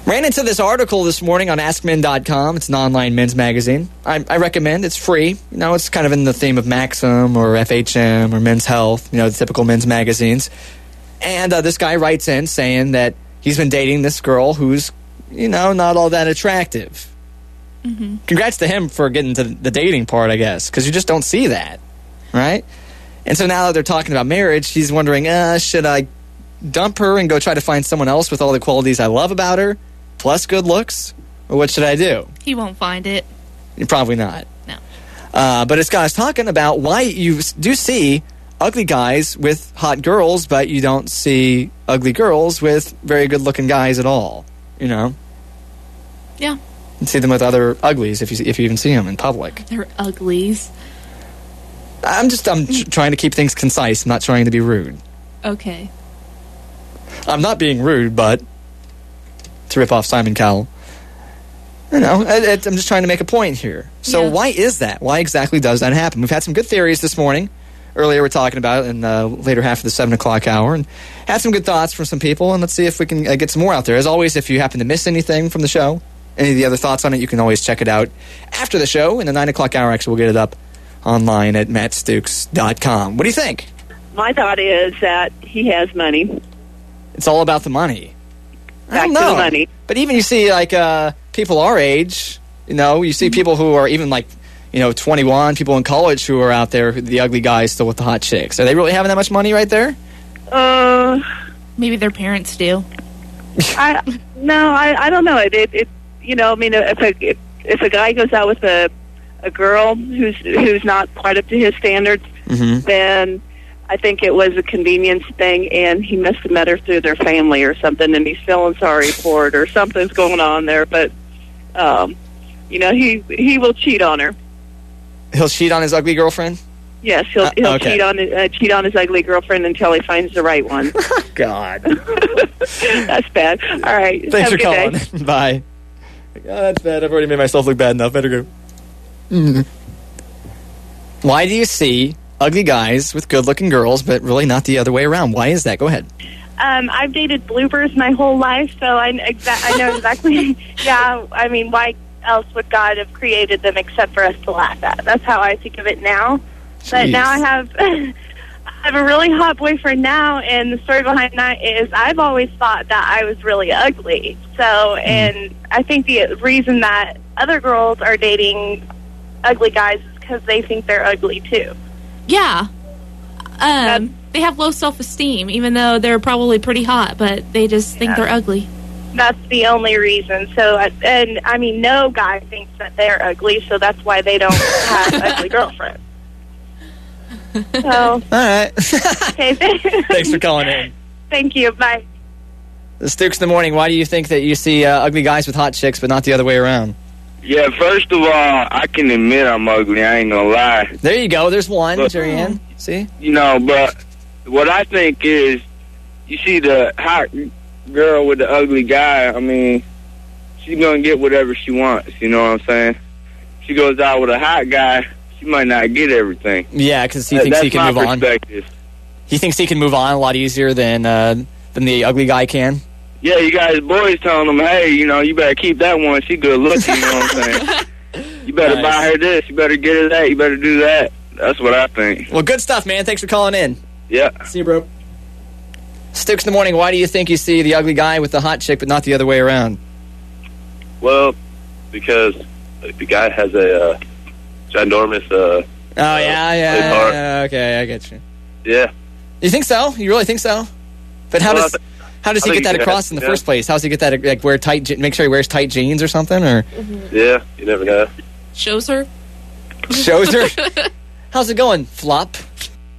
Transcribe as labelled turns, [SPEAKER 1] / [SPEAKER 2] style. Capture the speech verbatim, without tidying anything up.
[SPEAKER 1] Ran into this article this morning on ask men dot com. It's an online men's magazine. I, I recommend. It's free. You know, it's kind of in the theme of Maxim or F H M or Men's Health, you know, the typical men's magazines. And uh, this guy writes in saying that he's been dating this girl who's, you know, not all that attractive. Mm-hmm. Congrats to him for getting to the dating part, I guess, because you just don't see that, right? And so now that they're talking about marriage, he's wondering, uh, should I dump her and go try to find someone else with all the qualities I love about her, plus good looks, or what should I do?
[SPEAKER 2] He won't find it.
[SPEAKER 1] Probably not.
[SPEAKER 2] No.
[SPEAKER 1] Uh, but it's guys talking about why you do see ugly guys with hot girls, but you don't see ugly girls with very good-looking guys at all. You know?
[SPEAKER 2] Yeah.
[SPEAKER 1] You see them with other uglies if you if you even see them in public.
[SPEAKER 2] They're uglies.
[SPEAKER 1] I'm just I'm tr- trying to keep things concise. I'm not trying to be rude.
[SPEAKER 2] Okay.
[SPEAKER 1] I'm not being rude, but to rip off Simon Cowell. You know, I, I, I'm just trying to make a point here. So
[SPEAKER 2] Yeah.
[SPEAKER 1] why is that? Why exactly does that happen? We've had some good theories this morning. Earlier we were talking about it in the later half of the seven o'clock hour, and had some good thoughts from some people, and let's see if we can uh, get some more out there. As always, if you happen to miss anything from the show, any of the other thoughts on it, you can always check it out after the show. In the nine o'clock hour, actually, we'll get it up online at matt stooks dot com. What do you think?
[SPEAKER 3] My thought is that he has money.
[SPEAKER 1] It's all about the money. I
[SPEAKER 3] Back
[SPEAKER 1] don't
[SPEAKER 3] to
[SPEAKER 1] know.
[SPEAKER 3] the money.
[SPEAKER 1] But even you see, like, uh, people our age, you know, you see people who are even, like, you know, twenty-one, people in college who are out there, the ugly guys still with the hot chicks. Are they really having that much money right there?
[SPEAKER 3] Uh,
[SPEAKER 2] Maybe their parents do.
[SPEAKER 3] I no, I, I don't know. It, it, it you know, I mean, if a if, if a guy goes out with a a girl who's who's not quite up to his standards,
[SPEAKER 1] Mm-hmm.
[SPEAKER 3] then I think it was a convenience thing, and he must have met her through their family or something, and he's feeling sorry for it, or something's going on there. But um, you know, he he will cheat on her.
[SPEAKER 1] He'll cheat on his ugly girlfriend?
[SPEAKER 3] Yes, he'll
[SPEAKER 1] Uh,
[SPEAKER 3] he'll
[SPEAKER 1] okay.
[SPEAKER 3] cheat on uh, cheat on his ugly girlfriend until he finds the right one.
[SPEAKER 1] God.
[SPEAKER 3] That's bad. All right.
[SPEAKER 1] Thanks
[SPEAKER 3] Have
[SPEAKER 1] for
[SPEAKER 3] a good
[SPEAKER 1] calling.
[SPEAKER 3] day.
[SPEAKER 1] Bye. Oh, that's bad. I've already made myself look bad enough. Better go. Mm. Why do you see ugly guys with good-looking girls, but really not the other way around? Why is that? Go ahead.
[SPEAKER 4] Um, I've dated bloopers my whole life, so I, exa- I know exactly. Yeah, I mean, why else would God have created them except for us to laugh at? That's how I think of it now. But
[SPEAKER 1] Jeez.
[SPEAKER 4] now I have, I have a really hot boyfriend now, and the story behind that is I've always thought that I was really ugly. So, and I think the reason that other girls are dating ugly guys is because they think they're ugly too.
[SPEAKER 2] Yeah. Um, they have low self-esteem, even though they're probably pretty hot, but they just think
[SPEAKER 4] Yeah.
[SPEAKER 2] they're ugly.
[SPEAKER 4] That's the only reason. So, uh, and I mean, no guy thinks that they're ugly, so that's why they don't have ugly girlfriends. So,
[SPEAKER 1] All right.
[SPEAKER 4] okay,
[SPEAKER 1] Thanks for calling in.
[SPEAKER 4] thank you. Bye.
[SPEAKER 1] The Stooks in the morning. Why do you think that you see uh, ugly guys with hot chicks, but not the other way around?
[SPEAKER 5] Yeah, first of all, I can admit I'm ugly. I ain't gonna lie.
[SPEAKER 1] There you go. There's one,
[SPEAKER 5] But-
[SPEAKER 1] Jerry Ann. See?
[SPEAKER 5] You know, but what I think is, you see the hot girl with the ugly guy, I mean, she's gonna get whatever she wants, you know what I'm saying? She goes out with a hot guy, she might not get everything.
[SPEAKER 1] Yeah, because he
[SPEAKER 5] That-
[SPEAKER 1] thinks
[SPEAKER 5] that's
[SPEAKER 1] he can
[SPEAKER 5] my
[SPEAKER 1] move on.
[SPEAKER 5] perspective.
[SPEAKER 1] He thinks he can move on a lot easier than uh, than the ugly guy can.
[SPEAKER 5] Yeah, you got his boys telling him, hey, you know, you better keep that one, she good looking, you know what I'm saying? You better
[SPEAKER 1] Nice.
[SPEAKER 5] buy her this, you better get her that, you better do that. That's what I think.
[SPEAKER 1] Well, good stuff, man. Thanks for calling in.
[SPEAKER 5] Yeah.
[SPEAKER 1] See you, bro. Stooks in the morning. Why do you think you see the ugly guy with the hot chick, but not the other way around?
[SPEAKER 6] Well, because the guy has a uh, ginormous. Uh,
[SPEAKER 1] Oh yeah, yeah,
[SPEAKER 6] his heart.
[SPEAKER 1] yeah. Okay, I get you.
[SPEAKER 6] Yeah.
[SPEAKER 1] You think so? You really think so? But how
[SPEAKER 6] Well,
[SPEAKER 1] does
[SPEAKER 6] I th-
[SPEAKER 1] how does
[SPEAKER 6] I
[SPEAKER 1] he
[SPEAKER 6] think
[SPEAKER 1] get that
[SPEAKER 6] he
[SPEAKER 1] across
[SPEAKER 6] has-
[SPEAKER 1] in the
[SPEAKER 6] yeah.
[SPEAKER 1] first place? How does he get that? Like wear tight? je- Make sure he wears tight jeans or something, or
[SPEAKER 6] Yeah, you never know.
[SPEAKER 2] Shows her.
[SPEAKER 1] shows her. How's it going, Flop?